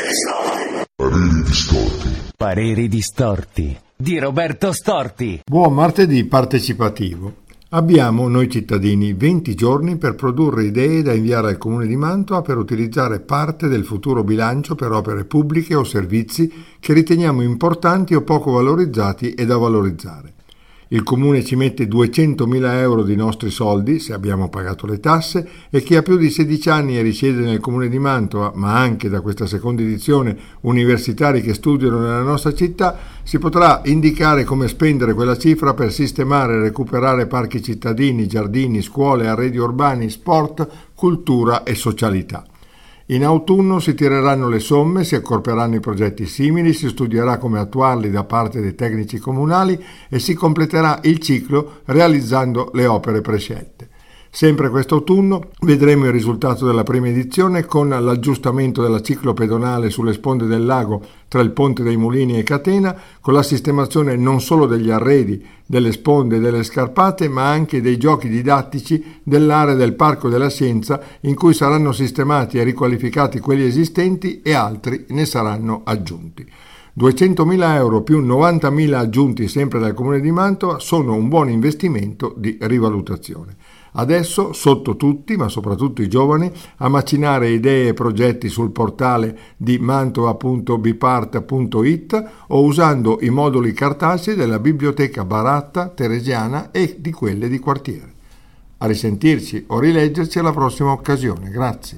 Pareri distorti. Pareri distorti di Roberto Storti. Buon martedì partecipativo. Abbiamo, noi cittadini, 20 giorni per produrre idee da inviare al Comune di Mantova per utilizzare parte del futuro bilancio per opere pubbliche o servizi che riteniamo importanti o poco valorizzati e da valorizzare. Il Comune ci mette 200.000 euro di nostri soldi, se abbiamo pagato le tasse, e chi ha più di 16 anni e risiede nel Comune di Mantova, ma anche da questa seconda edizione universitari che studiano nella nostra città, si potrà indicare come spendere quella cifra per sistemare e recuperare parchi cittadini, giardini, scuole, arredi urbani, sport, cultura e socialità. In autunno si tireranno le somme, si accorperanno i progetti simili, si studierà come attuarli da parte dei tecnici comunali e si completerà il ciclo realizzando le opere prescelte. Sempre quest'autunno vedremo il risultato della prima edizione con l'aggiustamento della ciclopedonale sulle sponde del lago tra il Ponte dei Mulini e Catena, con la sistemazione non solo degli arredi, delle sponde e delle scarpate, ma anche dei giochi didattici dell'area del Parco della Scienza, in cui saranno sistemati e riqualificati quelli esistenti e altri ne saranno aggiunti. 200.000 euro più 90.000 aggiunti sempre dal Comune di Mantova sono un buon investimento di rivalutazione. Adesso, sotto tutti, ma soprattutto i giovani, a macinare idee e progetti sul portale di mantova.bipart.it o usando i moduli cartacei della Biblioteca Baratta, Teresiana e di quelle di quartiere. A risentirci o rileggerci alla prossima occasione. Grazie.